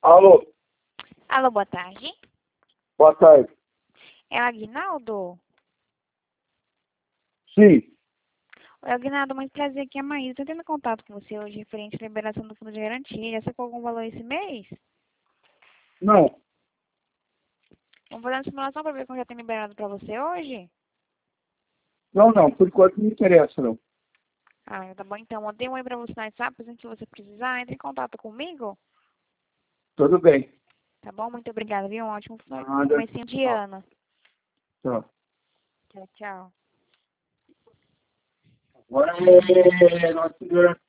Alô, Alô, boa tarde. boa tarde. É o Aguinaldo? Sim, Oi, Aguinaldo, muito prazer aqui, é a Maísa. Estou tendo contato com você hoje referente à liberação do fundo de garantia. Já sacou algum valor esse mês? não, Vamos fazer uma simulação para ver como já tem liberado para você hoje? não, por enquanto não me interessa, não. Ah, tá bom então. Mandei um oi para você no WhatsApp, assim que você precisar, entre em contato comigo. Tudo bem. Tá bom? Muito obrigada, viu? Um ótimo Nada. comecinho de Tchau, ano. tchau. Tchau, tchau. Agora é nosso